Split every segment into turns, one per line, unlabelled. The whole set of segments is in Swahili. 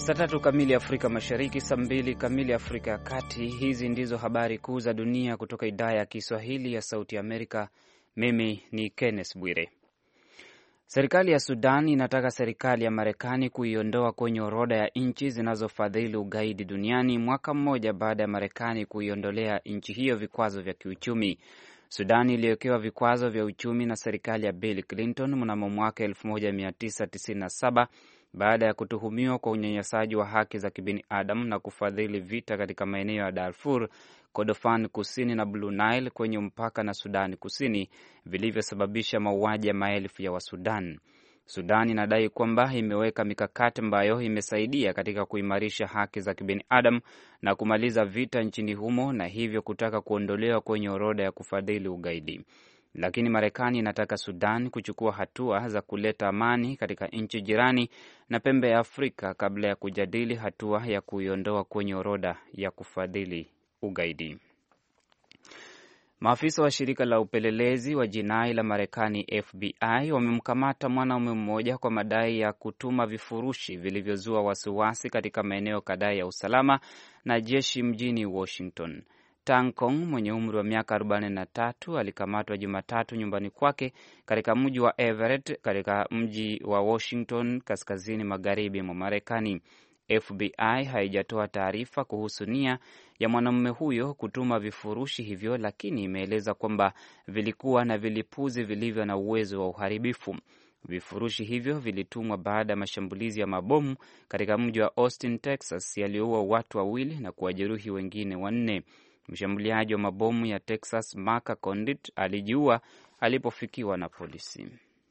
Saa 3 kamili Afrika Mashariki, saa 2 kamili Afrika ya Kati. Hizi ndizo habari kuu za dunia kutoka idhaa ya Kiswahili ya Sauti Amerika. Mimi ni Kenneth Bwire. Serikali ya Sudan inataka serikali ya Marekani kuiondoa kwenye orodha ya nchi zinazofadhili ugaidi duniani mwaka mmoja baada ya Marekani kuiondolea nchi hiyo vikwazo vya kiuchumi. Sudan iliwekewa vikwazo vya uchumi na serikali ya Bill Clinton mnamo mwaka 1997 baada ya kutuhumiwa kwa unyanyasaji wa haki za kibinadamu na kufadhili vita katika maeneo ya Darfur, Kordofan Kusini na Blue Nile kwenye mpaka na Sudan Kusini, vilivyosababisha mauaji ya maelfu ya Wasudan. Sudan inadai kwamba imeweka mikakati ambayo imesaidia katika kuimarisha haki za kibinadamu na kumaliza vita nchini humo, na hivyo kutaka kuondolewa kwenye orodha ya kufadhili ugaidi. Lakini Marekani inataka Sudan kuchukua hatua za kuleta amani katika nchi jirani na pembe ya Afrika kabla ya kujadili hatua ya kuiondoa kwenye orodha ya kufadhili ugaidi. Maafisa wa shirika la upelelezi wa jinai la Marekani FBI wamemkamata mwanaume mmoja kwa madai ya kutuma vifurushi vilivyozua wasiwasi katika maeneo kadhaa ya usalama na jeshi mjini Washington. Tang Kong mwenye umri wa miaka 43 alikamatwa Jumatatu nyumbani kwake katika mji wa Everett katika mji wa Washington kaskazini magharibi mwa Marekani. FBI haijatoa taarifa kuhusu nia ya mwanamume huyo kutuma vifurushi hivyo, lakini imeeleza kwamba vilikuwa na vilipuzi vilivyo na uwezo wa uharibifu. Vifurushi hivyo vilitumwa baada ya mashambulizi ya mabomu katika mji wa Austin, Texas, yaliyoua watu 2 na kuwajeruhi wengine 4. Mshambuliaji wa mabomu ya Texas, Mark Condit, alijiua alipofikiwa na polisi.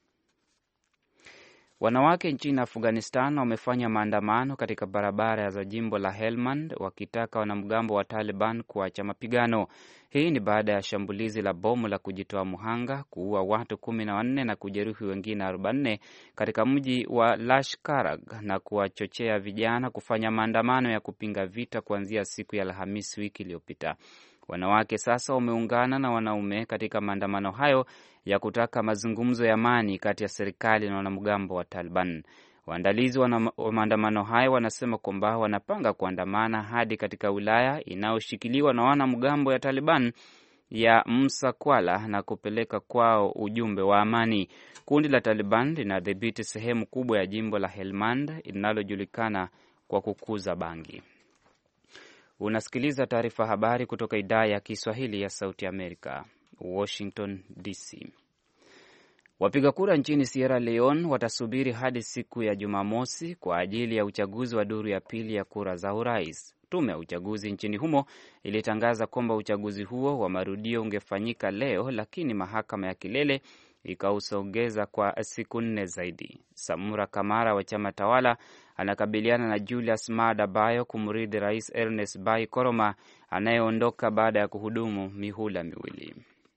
Wanawake nchini Afghanistan wamefanya maandamano katika barabara za jimbo la Helmand wakitaka wanamgambo wa Taliban kuacha mapigano. Hii ni baada ya shambulizi la bomu la kujitoa muhanga kuua watu 14 na kujeruhi wengine 44 katika mji wa Lashkargah na kuwachochea vijana kufanya maandamano ya kupinga vita kuanzia siku ya Alhamisi wiki iliyopita. Wanawake sasa wameungana na wanaume katika maandamano hayo ya kutaka mazungumzo ya amani kati ya serikali na wanamgambo wa Taliban. Waandalizi wa maandamano hayo wanasema kwamba wanapanga kuandamana hadi katika wilaya inayoshikiliwa na wanamgambo ya Taliban ya Musa Kwala na kupeleka kwao ujumbe wa amani. Kundi la Taliban linadhibiti sehemu kubwa ya jimbo la Helmand linalojulikana kwa kukuza bangi. Unasikiliza taarifa habari kutoka idhaa ya Kiswahili ya Sauti Amerika, Washington DC. Wapiga kura nchini Sierra Leone watasubiri hadi siku ya Jumamosi kwa ajili ya uchaguzi wa duru ya pili ya kura za urais. Tume ya uchaguzi nchini humo ilitangaza kwamba uchaguzi huo wa marudio ungefanyika leo, lakini mahakama ya kilele ikausogeza kwa siku 4 zaidi. Samura Kamara wa chama tawala anakabiliana na Julius Maada Bio kumrithi Rais Ernest Bai Koroma anayeondoka baada ya kuhudumu mihula 2.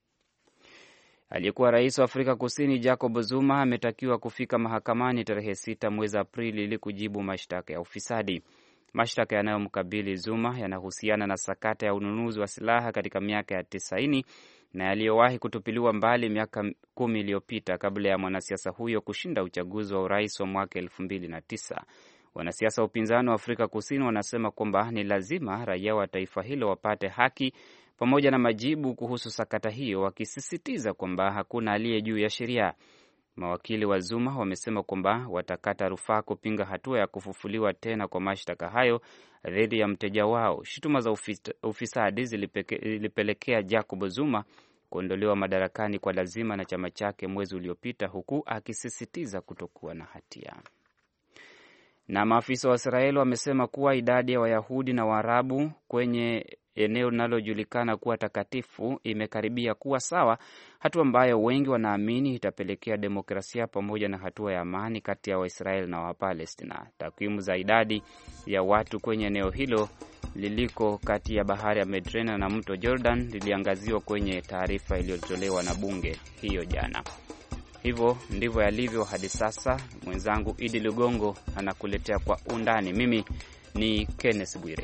Aliyekuwa rais wa Afrika Kusini Jacob Zuma ametakiwa kufika mahakamani tarehe 6 mwezi Aprili ili kujibu mashtaka ya ufisadi. Mashtaka yanayomkabili Zuma yanahusiana na sakata ya ununuzi wa silaha katika miaka ya 90 na yaliyowahi kutupiliwa mbali miaka 10 iliyopita kabla ya mwanasiasa huyo kushinda uchaguzi wa urais wa mwaka 2009. Wanasiasa wa upinzani wa Afrika Kusini wanasema kwamba ni lazima raia wa taifa hilo wapate haki pamoja na majibu kuhusu sakata hiyo, wakisisitiza kwamba hakuna aliye juu ya sheria. Mawakili wa Zuma wamesema kwamba watakata rufaa kupinga hatua ya kufufuliwa tena kwa mashtaka hayo dhidi ya mteja wao. Shutuma za ufisadi zilipelekea Jacob Zuma kuondolewa madarakani kwa lazima na chama chake mwezi uliopita, huku akisisitiza kutokuwa na hatia. Na maafisa wa Israeli wamesema kuwa idadi ya Wayahudi na Waarabu kwenye eneo linalojulikana kuwa takatifu imekaribia kuwa sawa, hatua ambayo wengi wanaamini itapelekea demokrasia pamoja na hatua ya amani kati ya Waisraeli na Wapalestina. Takwimu za idadi ya watu kwenye eneo hilo liliko kati ya bahari ya Mediterranean na mto Jordan liliangaziwa kwenye taarifa iliyotolewa na bunge hiyo jana. Hivyo ndivyo yalivyo hadi sasa. Mwenzangu Idi Lugongo anakuletea kwa undani. Mimi ni Kenneth Bwire.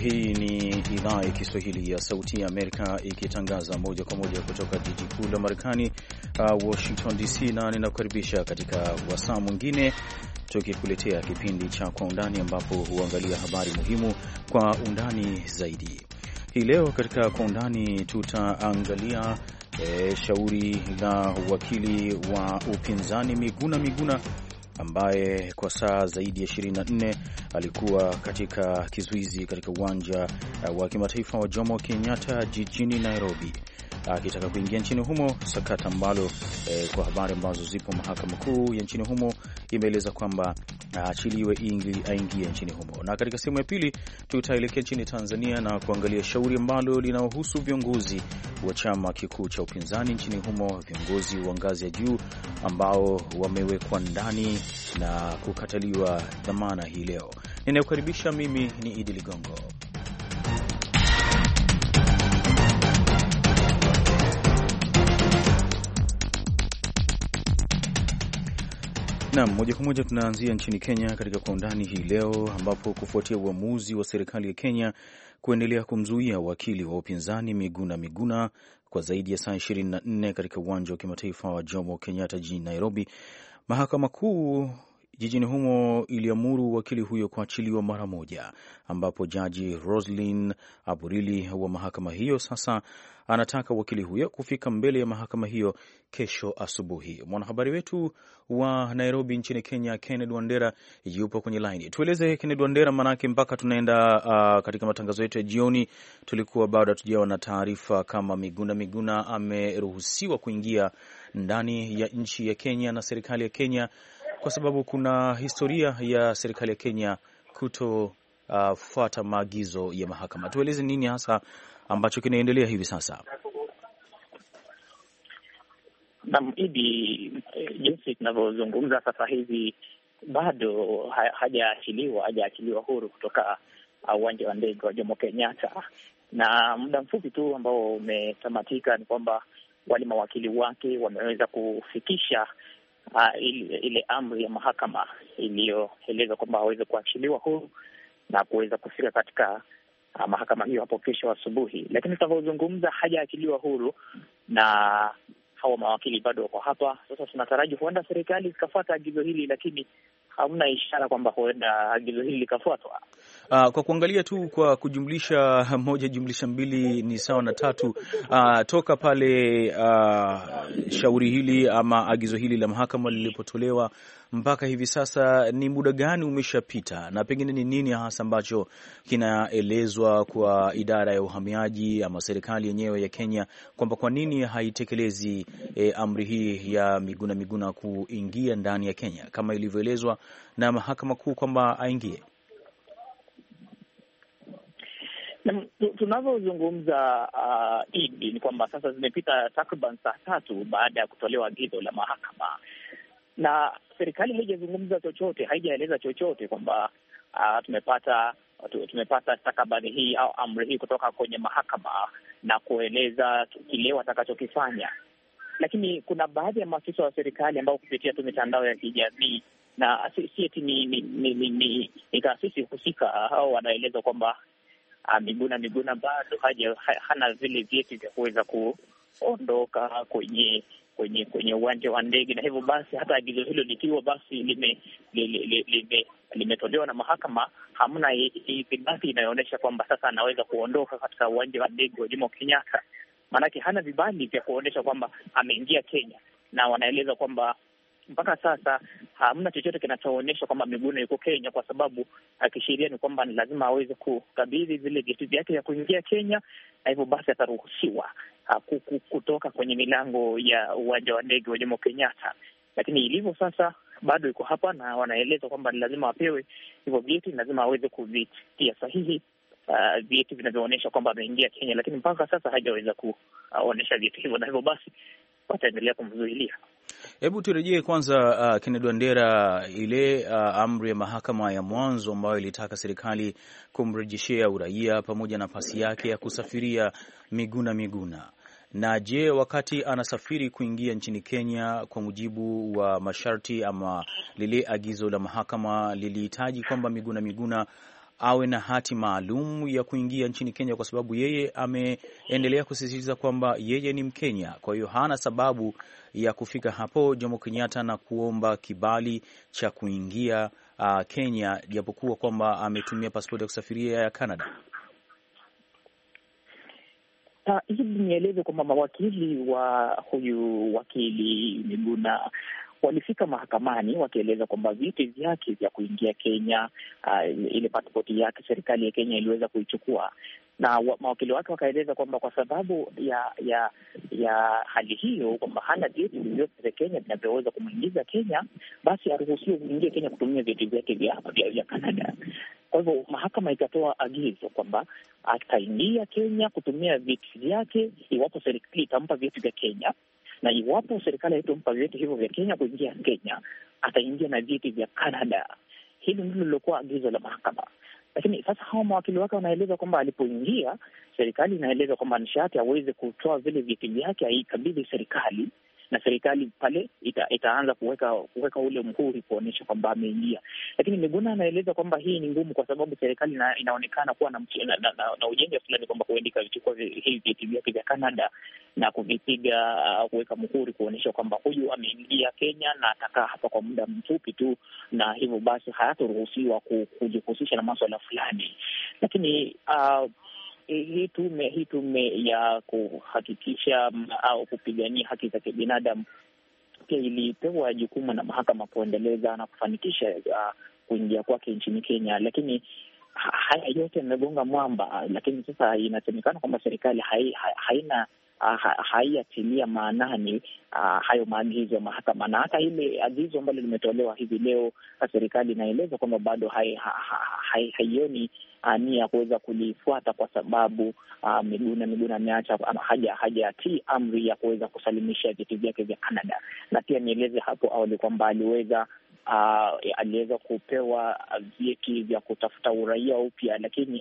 Hii ni idhaa ya Kiswahili ya Sauti ya Amerika ikitangaza moja kwa moja kutoka jiji kuu la Marekani, Washington DC, na ninakukaribisha katika wasaa mwingine tukikuletea kipindi cha Kwa Undani, ambapo huangalia habari muhimu kwa undani zaidi. Hii leo katika Kwa Undani tutaangalia shauri la wakili wa upinzani Miguna ambaye kwa saa zaidi ya 24 alikuwa katika kizuizi katika uwanja wa kimataifa wa Jomo Kenyatta jijini Nairobi akitaka kuingia nchini humo, sakata ambalo kwa habari ambazo zipo mahakama kuu ya nchini humo imeeleza kwamba aachiliwe ili aingie nchini humo. Na katika sehemu ya pili tutaelekea nchini Tanzania na kuangalia shauri ambalo linahusu viongozi wa chama kikuu cha upinzani nchini humo, viongozi wa ngazi ya juu ambao wamewekwa ndani na kukataliwa dhamana hii leo. Ninakukaribisha, mimi ni Idi Ligongo. Naam, moja kwa moja tunaanzia nchini Kenya katika Kwa Undani hii leo, ambapo kufuatia uamuzi wa serikali ya Kenya kuendelea kumzuia wakili wa upinzani Miguna kwa zaidi ya saa 24 katika uwanja wa kimataifa wa Jomo Kenyatta jijini Nairobi, mahakama kuu jijini humo iliamuru wakili huyo kuachiliwa mara moja, ambapo jaji Roslyn Aburili wa mahakama hiyo sasa anataka wakili huyo kufika mbele ya mahakama hiyo kesho asubuhi. Mwanahabari wetu wa Nairobi nchini Kenya, Kenneth Wandera, yupo kwenye line. Tueleze Kenneth Wandera, manake mpaka tunaenda katika matangazo yetu ya jioni tulikuwa bado hatujawa na taarifa kama Miguna ameruhusiwa kuingia ndani ya nchi ya Kenya na serikali ya Kenya, kwa sababu kuna historia ya serikali ya Kenya kutofuata maagizo ya mahakama. Tueleze nini hasa ambacho kinaendelea hivi sasa?
Naam, Idi, jinsi tunavyozungumza sasa hivi bado hajaachiliwa huru kutoka uwanja wa ndege wa Jomo Kenyatta, na muda mfupi tu ambao umetamatika ni kwamba wale mawakili wake wameweza kufikisha ile amri ya mahakama iliyoeleza kwamba hawezi kuachiliwa huru na kuweza kufika katika mahakama hiyo hapo kesho asubuhi. Lakini tunavyozungumza hajaachiliwa huru na hawa mawakili bado wako hapa. Sasa tunataraji huenda serikali ikafuata agizo hili, lakini hamna ishara kwamba huenda agizo hili likafuatwa.
Kwa kuangalia tu kwa kujumlisha 1+2 ni sawa na 3, toka pale shauri hili ama agizo hili la mahakama lilipotolewa mpaka hivi sasa, ni muda gani umeshapita, na pengine ni nini hasa ambacho kinaelezwa kwa idara ya uhamiaji ama serikali yenyewe ya Kenya kwamba kwa nini haitekelezi amri hii ya Miguna kuingia ndani ya Kenya kama ilivyoelezwa na mahakama kuu kwamba aingie?
Tunavyozungumza Idi, ni kwamba sasa zimepita takriban saa 3 baada ya kutolewa agizo la mahakama, na serikali haijazungumza chochote, haijaeleza chochote kwamba tumepata stakabadhi hii au amri hii kutoka kwenye mahakama na kueleza kile watakachokifanya. Lakini kuna baadhi ya maafisa wa serikali ambao kupitia tu mitandao ya kijamii na si eti ni taasisi husika au wanaeleza kwamba Miguna bado hana vile vyeti vya kuweza kuondoka kwenye uwanja wa ndege, na hivyo basi hata agizo hilo likiwa basi limetolewa na mahakama, hamna ithibati inayoonyesha kwamba sasa anaweza kuondoka katika uwanja wa ndege wa Jomo Kenyatta. Maanake hana vibali vya kuonyesha kwamba ameingia Kenya, na wanaeleza kwamba mpaka sasa hamna chochote kinachoonyesha kwamba Miguna yuko Kenya, kwa sababu kisheria ni kwamba ni lazima aweze kukabidhi vile vyeti vyake vya kuingia Kenya, na hivyo basi ataruhusiwa kutoka kwenye milango ya uwanja wa ndege wa Jomo Kenyatta. Lakini ilivyo sasa bado yuko hapa, na wanaeleza kwamba ni lazima apewe hivyo vyeti, lazima aweze kuvitia sahihi vyeti vinavyoonyesha kwamba ameingia Kenya, lakini mpaka sasa hajaweza kuonyesha vyeti hivyo, na hivyo basi wataendelea kumzuilia.
Hebu turejee kwanza Kennedy Wandera, ile amri ya mahakama ya mwanzo ambayo ilitaka serikali kumrejeshea uraia pamoja na pasi yake ya kusafiria Miguna. Na je, wakati anasafiri kuingia nchini Kenya, kwa mujibu wa masharti ama lile agizo la mahakama lilihitaji kwamba Miguna awe na hati maalum ya kuingia nchini Kenya, kwa sababu yeye ameendelea kusisitiza kwamba yeye ni Mkenya. Kwa hiyo hana sababu ya kufika hapo Jomo Kenyatta na kuomba kibali cha kuingia Kenya, japokuwa kwamba ametumia pasipoti ya kusafiria ya Canada.
Hivi nieleze kwamba mawakili wa huyu wakili Miguna walifika mahakamani wakieleza kwamba vyeti vyake vya kuingia Kenya, ile pasipoti yake serikali ya Kenya iliweza kuichukua, na mawakili wake wakaeleza kwamba kwa sababu ya hali hiyo, kwamba hana vyeti vyovyote vya Kenya vinavyoweza kumwingiza Kenya, basi aruhusiwe kuingia Kenya kutumia vyeti vyake vya Canada. Kwa hivyo mahakama ikatoa agizo kwamba ataingia Kenya kutumia vyeti vyake iwapo serikali itampa vyeti vya Kenya, na iwapo serikali haitompa vyeti hivyo vya Kenya kuingia Kenya, ataingia na vyeti vya Canada. Hili ndilo lilokuwa agizo la mahakama. Lakini sasa hawa mawakili wake wanaeleza kwamba alipoingia, serikali inaeleza kwamba nishati aweze kutoa vile vyeti vyake, aikabidhi serikali, na serikali pale itaanza kuweka ule mhuri kuonyesha kwamba ameingia. Lakini Miguna anaeleza kwamba hii ni ngumu kwa sababu serikali inaonekana kuwa na ujanja fulani kwamba huenda ikavichukua hivi vyeti vyake vya Canada na kuvipiga, kuweka mhuri kuonyesha kwamba huyu ameingia Kenya na atakaa hapa kwa muda mfupi tu, na hivyo basi hayataruhusiwa kujihusisha na maswala fulani. Lakini hii tume ya kuhakikisha au kupigania haki za kibinadamu pia ilipewa jukumu na mahakama kuendeleza na kufanikisha kuingia kwake nchini Kenya, lakini haya yote yamegonga mwamba. Lakini sasa inasemekana kwamba serikali haiatilia maanani hayo maagizo ya mahakama, na hata ile agizo ambalo limetolewa hivi leo, serikali inaeleza kwamba bado haioni nia ya kuweza kulifuata kwa sababu Miguna ameacha hajatii amri ya kuweza kusalimisha vyeti vyake vya Canada. Na pia nieleze hapo awali kwamba aliweza kupewa vyeti vya kutafuta uraia upya, lakini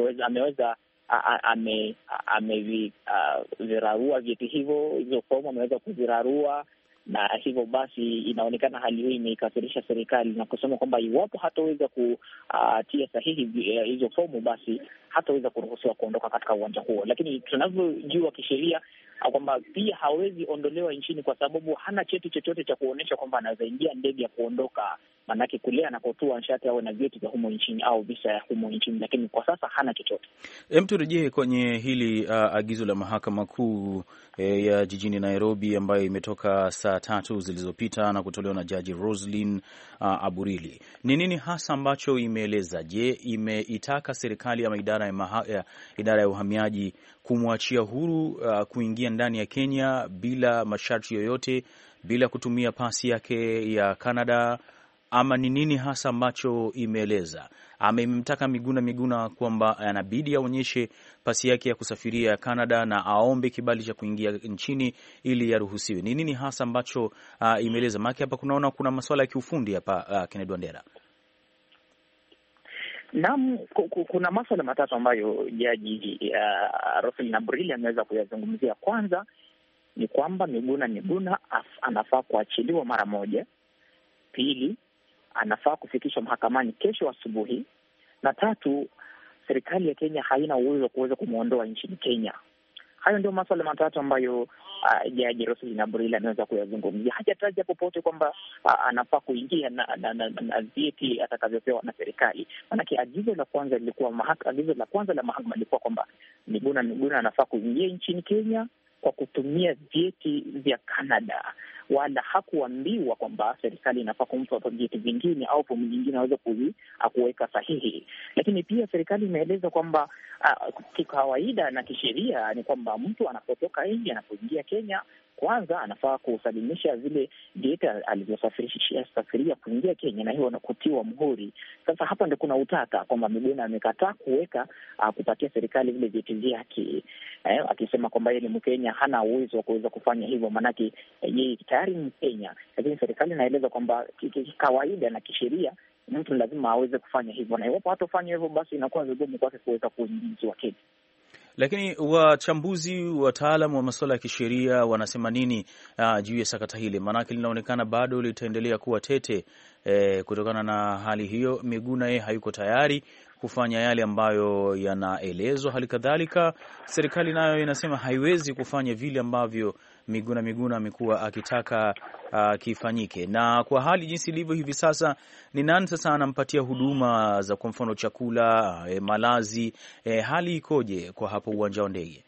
amevirarua vyeti hivyo, hizo fomu ameweza kuzirarua, na hivyo basi inaonekana hali hii imeikasirisha serikali na kusema kwamba iwapo hataweza kutia sahihi hizo fomu, basi hataweza kuruhusiwa kuondoka katika uwanja huo. Lakini tunavyojua kisheria kwamba pia hawezi ondolewa nchini kwa sababu hana cheti chochote cha kuonyesha kwamba anaweza ingia ndege ya kuondoka. Maanake kule anakotua nshati awe na vyeti vya humo nchini au visa ya humo nchini, lakini kwa sasa hana chochote.
Turejee kwenye hili agizo la mahakama kuu ya jijini Nairobi ambayo imetoka saa 3 zilizopita na kutolewa na Jaji Roslyn Aburili. Ni nini hasa ambacho imeeleza? Je, imeitaka serikali ama idara ya uhamiaji kumwachia huru kuingia ndani ya Kenya bila masharti yoyote, bila kutumia pasi yake ya Canada, ama ni nini hasa ambacho imeeleza? Amemtaka Miguna kwamba anabidi aonyeshe pasi yake ya kusafiria ya Canada na aombe kibali cha kuingia nchini ili yaruhusiwe. Ni nini hasa ambacho imeeleza? Maana hapa kunaona kuna masuala ya kiufundi hapa, Kennedy Wandera.
Naam, kuna masuala matatu ambayo Jaji Roslyn Aburili ameweza kuyazungumzia. Kwanza ni kwamba Miguna anafaa kuachiliwa mara moja. Pili, anafaa kufikishwa mahakamani kesho asubuhi. Na tatu, serikali ya Kenya haina uwezo wa kuweza kumwondoa nchini Kenya. Hayo ndio masuala matatu ambayo Jaji Roslyn Aburili ameweza kuyazungumzia. Hajataja popote kwamba anafaa kuingia na vyeti atakavyopewa na serikali. Maanake agizo la kwanza la mahakama lilikuwa kwamba Miguna anafaa kuingia nchini Kenya kwa kutumia vyeti vya Canada, wala hakuambiwa kwamba serikali inafaa kumpa vyeti vingine au fomu nyingine aweze kuweka sahihi. Lakini pia serikali imeeleza kwamba kikawaida na kisheria ni kwamba mtu anapotoka nje, anapoingia Kenya, kwanza anafaa kusalimisha zile vyeti alivyosafiria kuingia Kenya, na hiyo kutiwa mhuri. Sasa hapa ndio kuna utata kwamba Miguna amekataa kupatia serikali vile vyeti vyake, akisema kwamba yeye ni Mkenya, hana uwezo wa kuweza kufanya hivyo, maanake yeye tayari ni Mkenya. Lakini serikali inaeleza kwamba kawaida na kisheria mtu lazima aweze kufanya hivyo, na iwapo hatofanya hivyo, basi inakuwa vigumu kwake kuweza kuingizwa Kenya.
Lakini wachambuzi, wataalamu wa masuala ya kisheria wanasema nini juu ya sakata hili? Maanake linaonekana bado litaendelea kuwa tete kutokana na hali hiyo. Miguna yeye hayuko tayari kufanya yale ambayo yanaelezwa. Hali kadhalika serikali nayo inasema haiwezi kufanya vile ambavyo Miguna amekuwa akitaka kifanyike. Na kwa hali jinsi ilivyo hivi sasa, ni nani sasa anampatia huduma za kwa mfano chakula, malazi, hali ikoje kwa hapo uwanja wa ndege?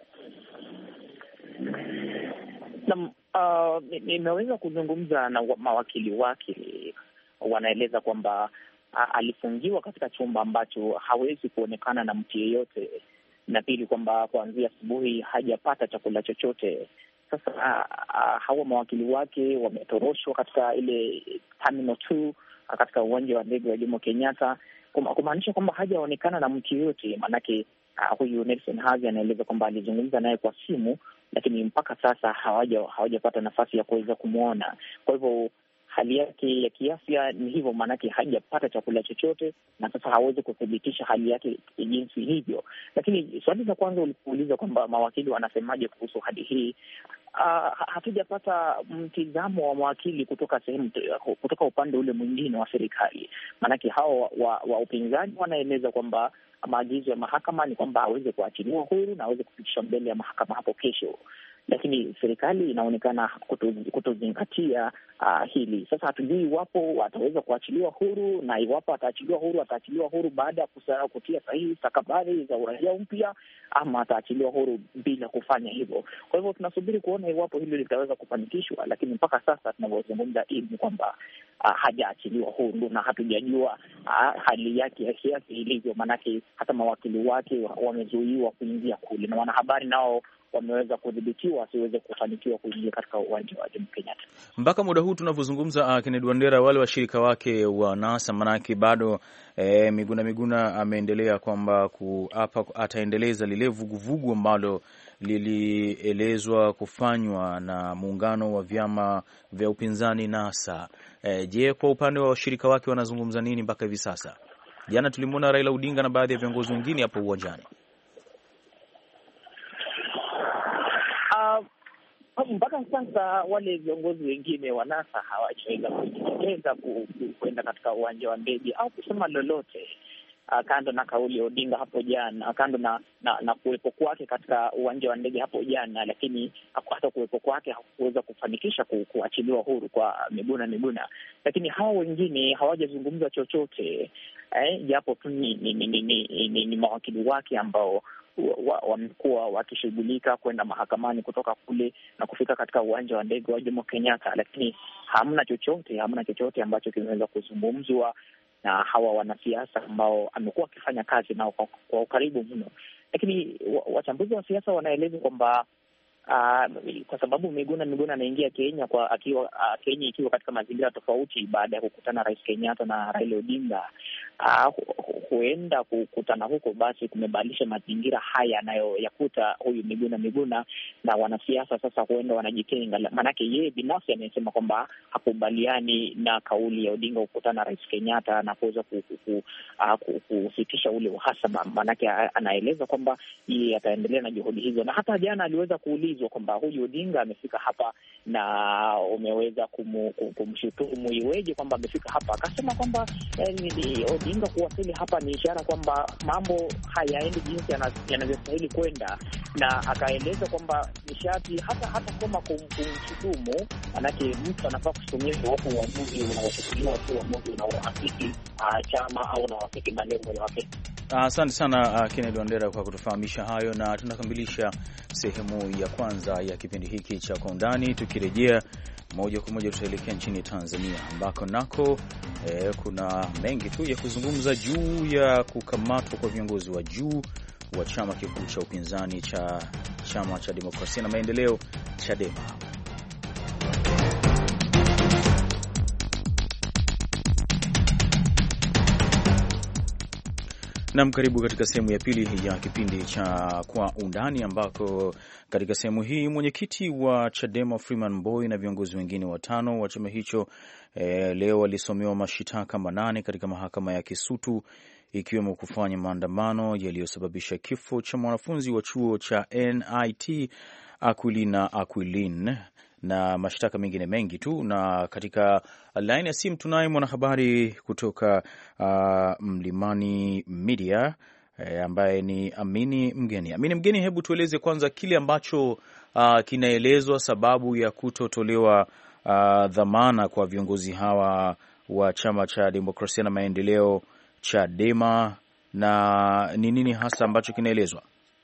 Nimeweza kuzungumza na mawakili wake, wanaeleza kwamba alifungiwa katika chumba ambacho hawezi kuonekana na mtu yeyote, na pili kwamba kuanzia asubuhi hajapata chakula chochote. Sasa hawa mawakili wake wametoroshwa katika ile Terminal 2 katika uwanja wa ndege wa Jomo Kenyatta, kumaanisha kwamba hajaonekana na mtu yeyote. Maanake huyu Nelson Havi anaeleza kwamba alizungumza naye kwa simu, lakini mpaka sasa hawajapata nafasi ya kuweza kumwona. Kwa hivyo hali yake ya kiafya ni hivyo, maanake hajapata chakula chochote, na sasa hawezi kuthibitisha hali yake jinsi hivyo. Lakini swali la kwanza ulikuuliza kwamba mawakili wanasemaje kuhusu hali hii, hatujapata mtizamo wa mawakili kutoka upande ule mwingine wa serikali. Maanake hao wa upinzani wanaeleza kwamba maagizo ya mahakama ni kwamba aweze kuachiliwa huru na aweze kufikishwa mbele ya mahakama hapo kesho, lakini serikali inaonekana kutozingatia hili. Sasa hatujui iwapo ataweza kuachiliwa huru, na iwapo ataachiliwa huru baada ya kutia sahihi stakabadhi za uraia mpya, ama ataachiliwa huru bila kufanya hivyo. Kwa hivyo tunasubiri kuona iwapo hilo litaweza kufanikishwa, lakini mpaka sasa tunavyozungumza ni kwamba hajaachiliwa huru na hatujajua hali yake ya kiafya ilivyo, maanake hata mawakili wake wamezuiwa kuingia kule, na wanahabari nao wameweza kudhibitiwa wasiweze kufanikiwa kuingia katika uwanja wa Jomo Kenyatta.
Mpaka muda huu tunavyozungumza, Kennedy Wandera, wale washirika wake wa NASA, manake bado Miguna ameendelea kwamba ataendeleza lile vuguvugu ambalo lilielezwa kufanywa na muungano wa vyama vya upinzani NASA. Je, kwa upande wa washirika wake wanazungumza nini mpaka hivi sasa? Jana tulimwona Raila Odinga na baadhi ya viongozi wengine hapo uwanjani.
Mpaka sasa wale viongozi wengine wa NASA hawajaweza kujitokeza kwenda katika uwanja wa ndege au kusema lolote, kando na kauli ya Odinga hapo jana, kando na kuwepo kwake katika uwanja wa ndege hapo jana, lakini hata kuwepo kwake hakuweza kufanikisha kuachiliwa huru kwa Miguna. Lakini hao wengine hawajazungumza chochote, japo tu ni mawakili wake ambao wamekuwa wakishughulika kwenda mahakamani kutoka kule na kufika katika uwanja wa ndege wa Jomo Kenyatta, lakini hamna chochote ambacho kimeweza kuzungumzwa na hawa wanasiasa ambao amekuwa akifanya kazi nao kwa ukaribu mno. Lakini wachambuzi wa siasa wanaeleza kwamba kwa sababu Miguna anaingia Kenya Kenya ikiwa katika mazingira tofauti baada ya kukutana Rais Kenyatta na Raila Odinga, huenda kukutana huko basi kumebadilisha mazingira haya anayoyakuta huyu Miguna, na wanasiasa sasa huenda wanajitenga. Maanake yeye binafsi amesema kwamba hakubaliani na kauli ya Odinga kukutana na Rais Kenyatta na kuweza kusitisha ule uhasama. Maanake anaeleza kwamba yeye ataendelea na juhudi hizo, na hata jana aliweza kuulizwa kwamba huyu Odinga amefika hapa na umeweza kumshutumu iweje kwamba amefika hapa, akasema kwamba Odinga kuwasili hapa ni ishara kwamba mambo hayaendi jinsi yanavyostahili kwenda, na akaeleza kwamba nishati hata kama kumshutumu, manake mtu anafaa kushutumia iwapo uamuzi unaochukuliwa si uamuzi unaoafiki chama au unaoafiki malengo yake.
Asante sana Kennedy Wandera kwa kutufahamisha hayo, na tunakamilisha sehemu ya kwanza ya kipindi hiki cha Kwa Undani. Tukirejea moja kwa moja tutaelekea nchini Tanzania ambako nako kuna mengi tu ya kuzungumza juu ya kukamatwa kwa viongozi wa juu wa chama kikuu cha upinzani cha Chama cha Demokrasia na Maendeleo, Chadema. Naam, karibu katika sehemu ya pili ya kipindi cha Kwa Undani, ambako katika sehemu hii mwenyekiti wa Chadema Freeman Mbowe na viongozi wengine 5 wa chama hicho leo walisomewa mashitaka 8 katika mahakama ya Kisutu, ikiwemo kufanya maandamano yaliyosababisha kifo cha mwanafunzi wa chuo cha NIT Aquilina Aquilin na mashtaka mengine mengi tu. Na katika line ya simu tunaye mwanahabari kutoka Mlimani Media ambaye ni Amini Mgeni. Amini Mgeni, hebu tueleze kwanza kile ambacho kinaelezwa sababu ya kutotolewa dhamana kwa viongozi hawa wa Chama cha Demokrasia na Maendeleo, Chadema, na ni nini hasa ambacho kinaelezwa?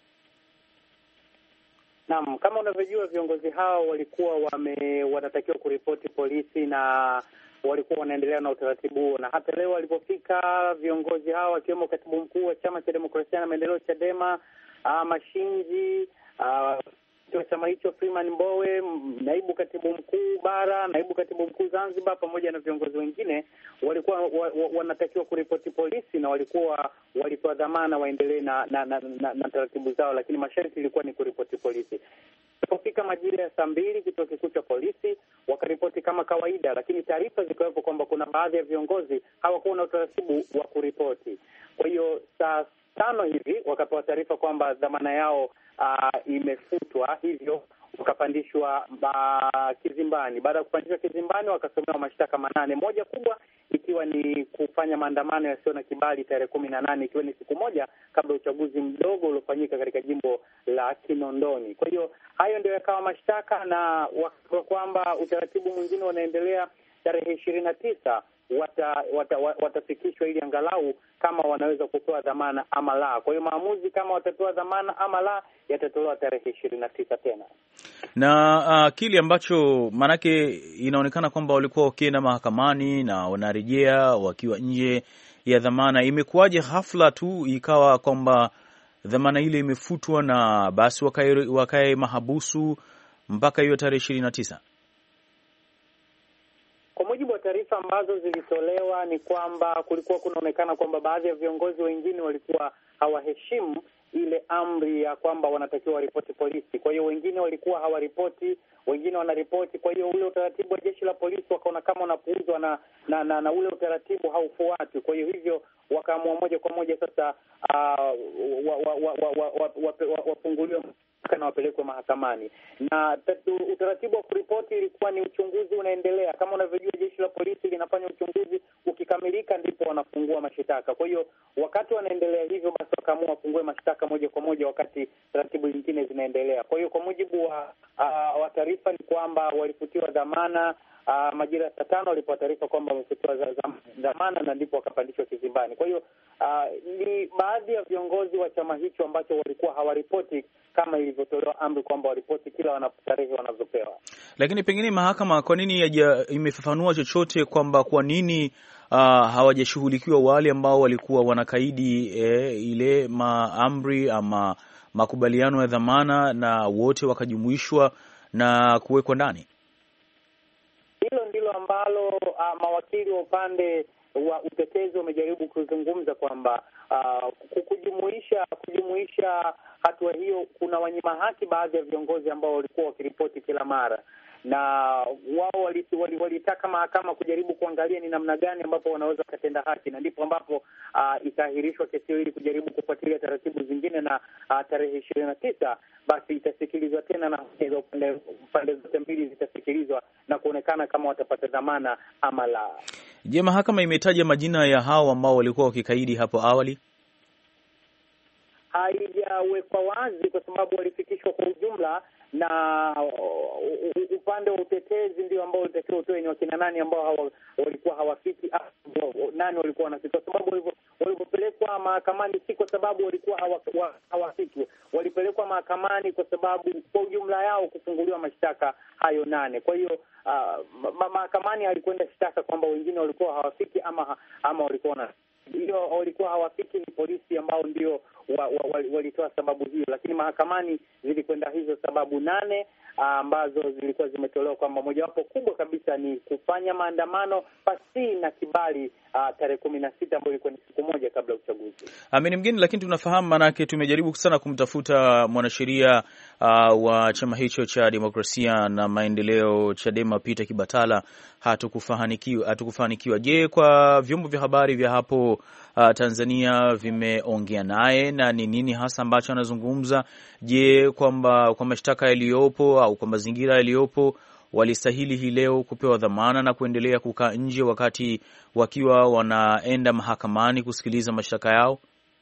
Naam, kama unavyojua viongozi hao walikuwa wanatakiwa kuripoti polisi na walikuwa wanaendelea na utaratibu huo, na hata leo walipofika viongozi hao wakiwemo katibu mkuu wa Chama cha Demokrasia na Maendeleo Chadema, Mashinji, wa chama hicho Freeman Mbowe, naibu katibu mkuu bara, naibu katibu mkuu Zanzibar, pamoja na viongozi wengine walikuwa wanatakiwa kuripoti polisi na walikuwa walipewa dhamana waendelee na taratibu zao, lakini masharti ilikuwa ni kuripoti polisi. Ilipofika majira ya 2:00 kituo kikuu cha polisi wakaripoti kama kawaida, lakini taarifa zikawepo kwamba kuna baadhi ya viongozi hawakuwa na utaratibu wa kuripoti. Kwa hiyo saa 5 hivi wakapewa taarifa kwamba dhamana yao imefutwa, hivyo wakapandishwa kizimbani. Baada ya kupandishwa kizimbani wakasomewa mashtaka 8, moja kubwa ikiwa ni kufanya maandamano yasiyo na kibali tarehe 18, ikiwa ni siku moja kabla ya uchaguzi mdogo uliofanyika katika jimbo la Kinondoni. Kwa hiyo hayo ndio yakawa mashtaka, na kwamba utaratibu mwingine unaendelea tarehe 29 watafikishwa ili angalau kama wanaweza kutoa dhamana ama la. Kwa hiyo maamuzi kama watatoa dhamana ama la yatatolewa tarehe 29 tena.
Na kile ambacho manake inaonekana kwamba walikuwa wakienda mahakamani na wanarejea wakiwa nje ya dhamana, imekuwaje hafla tu ikawa kwamba dhamana ile imefutwa na basi wakae mahabusu mpaka hiyo tarehe 29?
Kwa mujibu wa taarifa ambazo zilitolewa ni kwamba kulikuwa kunaonekana kwamba baadhi ya viongozi wengine walikuwa hawaheshimu ile amri ya kwamba wanatakiwa waripoti polisi. Kwa hiyo wengine walikuwa hawaripoti, wengine wanaripoti. Kwa hiyo ule utaratibu wa jeshi la polisi wakaona kama unapuuzwa na ule utaratibu haufuatwi. Kwa hiyo hivyo wakaamua moja kwa moja sasa wafunguliwe na wapelekwe mahakamani. Na utaratibu wa kuripoti ilikuwa ni uchunguzi unaendelea. Kama unavyojua jeshi la polisi linafanya uchunguzi, ukikamilika ndipo wanafungua mashtaka. Kwa hiyo wakati wanaendelea hivyo, basi wakaamua wafungue mashtaka moja kwa moja wakati taratibu nyingine zinaendelea. Kwa hiyo kwa mujibu wa taarifa ni kwamba walifutiwa dhamana majira ya 5 walipewa taarifa kwamba wamefutiwa dhamana na ndipo wakapandishwa kizimbani. Kwa hiyo ni baadhi ya viongozi wa chama hicho ambacho walikuwa hawaripoti kama ilivyotolewa amri kwamba waripoti kila tarehe wanazopewa. Lakini
pengine mahakama kwa nini imefafanua chochote kwamba kwa nini hawajashughulikiwa wale ambao walikuwa wanakaidi ile maamri ama makubaliano ya dhamana na wote wakajumuishwa na kuwekwa ndani?
Hilo ndilo ambalo mawakili wa upande wa utetezi wamejaribu kuzungumza kwamba kujumuisha hatua hiyo kuna wanyima haki baadhi ya viongozi ambao walikuwa wakiripoti kila mara, na wao walitaka mahakama kujaribu kuangalia ni namna gani ambapo wanaweza kutenda haki, na ndipo ambapo itaahirishwa kesi hiyo ili kujaribu kufuatilia taratibu zingine, na tarehe 29 basi itasikilizwa tena na pande zote mbili zitasikilizwa na kuonekana kama watapata dhamana ama la.
Je, mahakama imetaja majina ya hao ambao walikuwa wakikaidi hapo awali?
Haijawekwa wazi kwa sababu walifikishwa kwa ujumla, na upande wa utetezi ndio ambao ulitakiwa utoe ni wakina nani ambao walikuwa hawafiki, nani walikuwa wanafika, kwa sababu walipopelekwa mahakamani si kwa sababu walikuwa hawafiki, walipelekwa mahakamani kwa sababu kwa ujumla yao kufunguliwa mashtaka hayo 8. Kwa hiyo mahakamani halikwenda shtaka kwamba wengine walikuwa hawafiki ama walikuwa hiyo walikuwa hawafiki, ni polisi ambao ndio walitoa sababu hiyo, lakini mahakamani zilikwenda hizo sababu 8 ambazo zilikuwa zimetolewa kwamba mojawapo kubwa kabisa ni kufanya maandamano pasi na kibali tarehe 16 ambayo ilikuwa ni siku moja kabla ya uchaguzi.
Amini Mgeni, lakini tunafahamu, manake tumejaribu sana kumtafuta mwanasheria wa chama hicho cha Demokrasia na Maendeleo Chadema Peter Kibatala, hatukufanikiwa. Je, kwa vyombo vya habari vya hapo Tanzania vimeongea naye na ni nini hasa ambacho anazungumza? Je, kwamba kwa mashtaka yaliyopo au kwa mazingira yaliyopo walistahili hii leo kupewa dhamana na kuendelea kukaa nje wakati wakiwa wanaenda mahakamani kusikiliza mashtaka yao?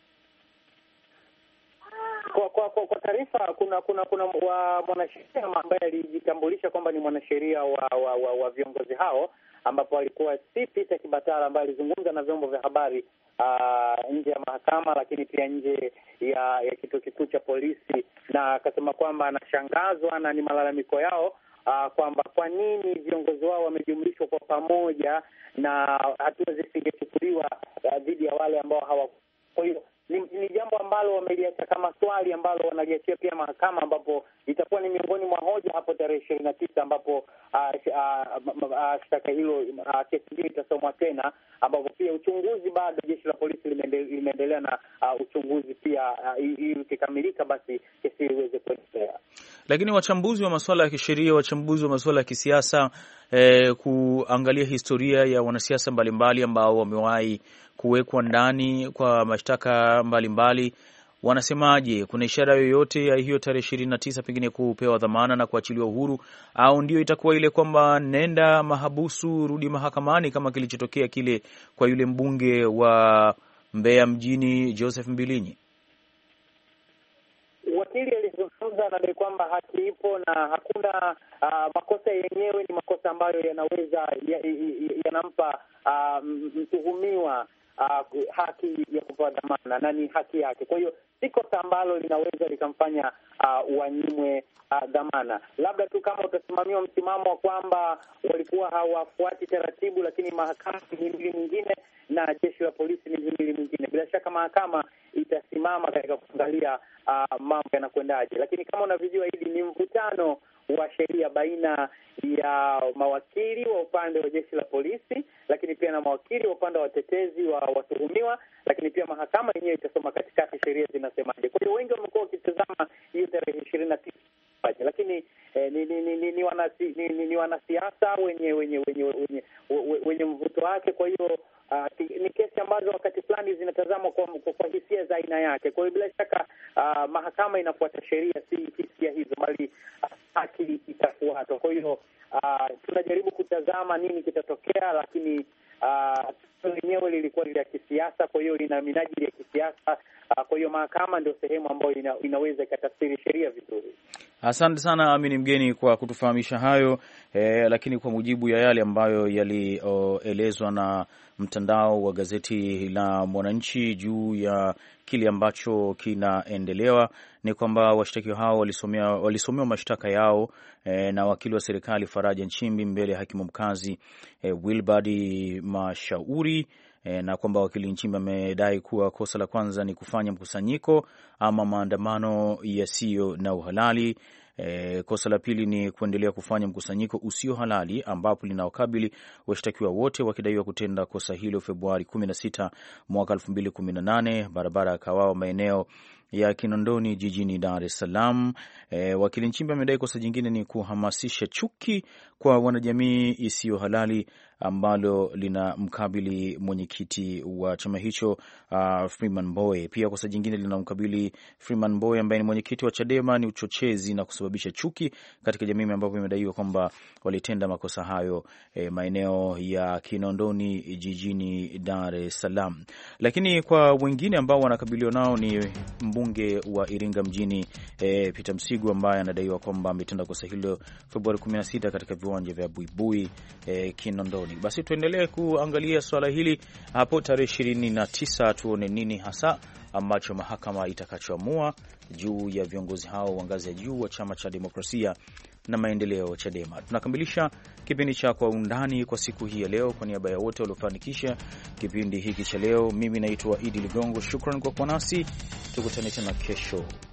Kwa taarifa, kuna mwanasheria ambaye alijitambulisha kwamba ni mwanasheria wa viongozi hao, ambapo alikuwa si Peter Kibatala, ambaye alizungumza na vyombo vya habari nje ya mahakama, lakini pia nje ya kituo kikuu cha polisi, na akasema kwamba anashangazwa na ni malalamiko yao kwamba kwa nini viongozi wao wamejumlishwa kwa pamoja na hatua zisingechukuliwa dhidi ya wale ambao hawa. Kwa hiyo ni jambo ambalo wameliacha kama swali ambalo wanaliachia pia mahakama, ambapo itakuwa ni miongoni mwa hoja hapo tarehe 29 ambapo shtaka hilo, kesi hiyo itasomwa tena, ambapo pia uchunguzi bado jeshi la polisi limeendelea na uchunguzi pia, ili ukikamilika basi kesi iweze kuendelea.
Lakini wachambuzi wa masuala ya kisheria, wachambuzi wa masuala ya kisiasa, kuangalia historia ya wanasiasa mbalimbali ambao wamewahi kuwekwa ndani kwa mashtaka mbalimbali, wanasemaje? Kuna ishara yoyote ya hiyo tarehe 29 pengine kupewa dhamana na kuachiliwa uhuru, au ndio itakuwa ile kwamba nenda mahabusu rudi mahakamani kama kilichotokea kile kwa yule mbunge wa Mbeya mjini Joseph Mbilinyi?
Wakili alizungumza na kwamba haki ipo na hakuna makosa yenyewe ni makosa ambayo yanampa mtuhumiwa haki ya kupewa dhamana na ni haki yake. Kwa hiyo si kosa ambalo linaweza likamfanya wanyimwe dhamana. Labda tu kama utasimamiwa msimamo wa kwamba walikuwa hawafuati taratibu, lakini mahakama ni mhimili mwingine na jeshi la polisi ni mhimili mwingine, bila shaka mahakama itasimama katika kuangalia mambo yanakwendaje. Lakini kama unavyojua, hili ni mvutano wa sheria baina ya mawakili wa upande wa jeshi la polisi, lakini pia na mawakili wa upande wa watetezi wa watuhumiwa, lakini pia mahakama yenyewe itasoma katikati sheria zinasemaje. Kwa hiyo wengi wamekuwa wakitazama hiyo tarehe 29, lakini ni wanasiasa wenye mvuto wake. Kwa hiyo ni kesi ambazo wakati fulani zinatazamwa kwa hisia za aina yake. Kwa hiyo bila shaka mahakama inafuata sheria, si hisia hizo, bali haki itafuatwa. Kwa hiyo tunajaribu kutazama nini kitatokea, lakini lenyewe lilikuwa la kisiasa, kwa hiyo lina minajili ya kisiasa. Kwa hiyo mahakama ndio sehemu ambayo inaweza ikatafsiri sheria vizuri.
Asante sana Amini Mgeni kwa kutufahamisha hayo, lakini kwa mujibu ya yale ambayo yalielezwa na mtandao wa gazeti la Mwananchi juu ya kile ambacho kinaendelewa ni kwamba washtakiwa hao walisomewa mashtaka yao na wakili wa serikali Faraja Nchimbi mbele ya hakimu mkazi Wilbard Mashauri, na kwamba wakili Nchimbi amedai kuwa kosa la kwanza ni kufanya mkusanyiko ama maandamano yasiyo na uhalali. Kosa la pili ni kuendelea kufanya mkusanyiko usio halali, ambapo linawakabili washtakiwa wote wakidaiwa kutenda kosa hilo Februari 16 mwaka 2018 barabara ya Kawawa maeneo ya Kinondoni jijini Dar es Salaam. Wakili Nchimbi amedai kosa jingine ni kuhamasisha chuki kwa wanajamii isiyo halali ambalo lina mkabili mwenyekiti wa chama hicho Freeman Mbowe. Pia kosa jingine linamkabili Freeman Mbowe ambaye ni mwenyekiti wa Chadema ni uchochezi na kusababisha chuki katika jamii, ambapo imedaiwa kwamba walitenda makosa hayo maeneo ya Kinondoni jijini Dar es Salaam. Lakini kwa wengine ambao wanakabiliwa nao ni mbunge wa Iringa mjini Peter Msigwa ambaye anadaiwa kwamba ametenda kosa hilo Februari 16 katika viwanja vya Buibui Kinondoni. Basi tuendelee kuangalia swala hili hapo tarehe 29, tuone nini hasa ambacho mahakama itakachoamua juu ya viongozi hao wa ngazi ya juu wa chama cha demokrasia na maendeleo Chadema. Tunakamilisha kipindi cha Kwa Undani kwa siku hii ya leo. Kwa niaba ya wote waliofanikisha kipindi hiki cha leo, mimi naitwa Idi Ligongo. Shukran kwa kuwa nasi, tukutane tena kesho.